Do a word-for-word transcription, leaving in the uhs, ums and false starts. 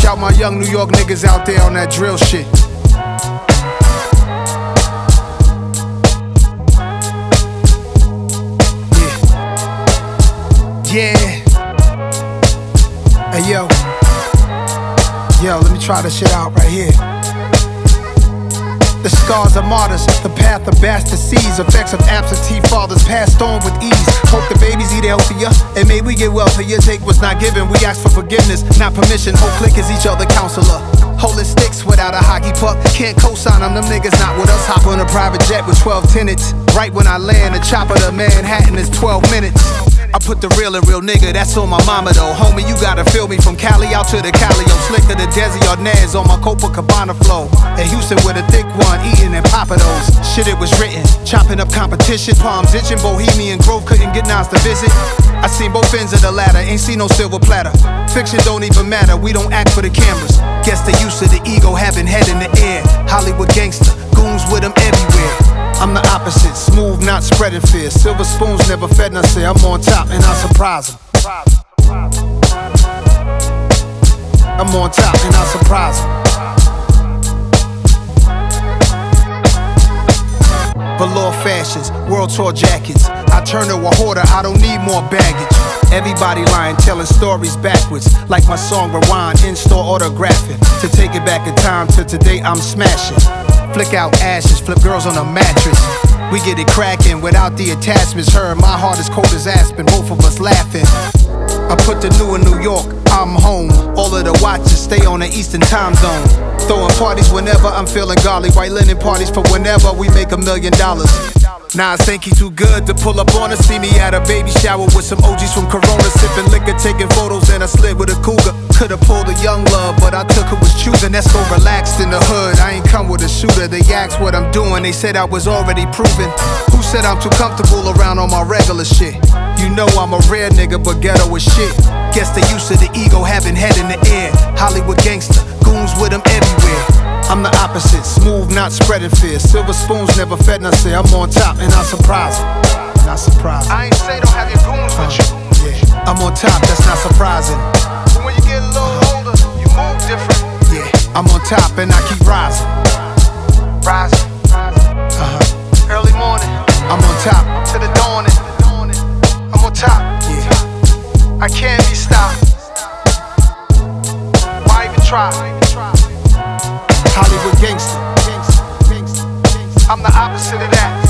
out my young New York niggas out there on that drill shit. Yeah. Hey yo. Yo, let me try this shit out right here. The scars of martyrs, the path of bastard seeds, effects of absentee fathers passed on with ease. Hope the babies eat healthier, and may we get wealthier. Take what's not given, we ask for forgiveness, not permission. Whole clique is each other counselor. Holding sticks without a hockey puck, can't co-sign them, them niggas not with us. Hop on a private jet with twelve tenants. Right when I land, the chopper to Manhattan is twelve minutes. I put the real and real nigga, that's on my mama though. Homie, you gotta feel me from Cali out to the Calio. Slicker the Desi Arnaz on my Copacabana flow. In Houston with a thick one, eating and poppin' those. Shit, it was written, chopping up competition. Palms itching, Bohemian Grove couldn't get Nas to visit. I seen both ends of the ladder, ain't seen no silver platter. Fiction don't even matter, we don't act for the cameras. Guess the use of the ego, having head in the air. Hollywood gangster, goons with them everywhere. I'm the opposite, smooth, not spreading fear. Silver spoons never fed, and I say I'm on top and I surprise them. I'm on top and I surprise them. Velour fashions, world tour jackets. I turn to a hoarder, I don't need more baggage. Everybody lying, telling stories backwards. Like my song Rewind, in-store autographing. To take it back in time to today, I'm smashing. Flick out ashes, flip girls on a mattress. We get it cracking without the attachments. Her, my heart is cold as aspen, both of us laughing. I put the new in New York, I'm home. All of the watches stay on the Eastern time zone. Throwing parties whenever I'm feeling golly. White linen parties for whenever we make a million dollars. Nas think he too good to pull up on us. See me at a baby shower with some O Gs from Corona, sipping liquor, taking photos, and I slid with a cougar. Could've pulled a young love, but I took who was choosing. That's go relaxed in the hood. I ain't come with a shooter. They asked what I'm doing. They said I was already proven. Who said I'm too comfortable around on my regular shit? You know I'm a rare nigga, but ghetto is shit. Guess the use of the ego, having head in the air. Hollywood gangster, goons with them everywhere. I'm the opposite, smooth, not spreading fear. Silver spoons never fed, and I say I'm on top and I surprise them. Not surprising. I ain't say don't have your goons with you. Yeah, I'm on top, that's not surprising. But when you get a little older, you move different. Yeah, I'm on top and I keep rising. Rising. Uh-huh. Early morning. I'm on top. To the dawning. I'm on top. Yeah. I can't be stopped. Why even try? Hollywood gangster. I'm the opposite of that.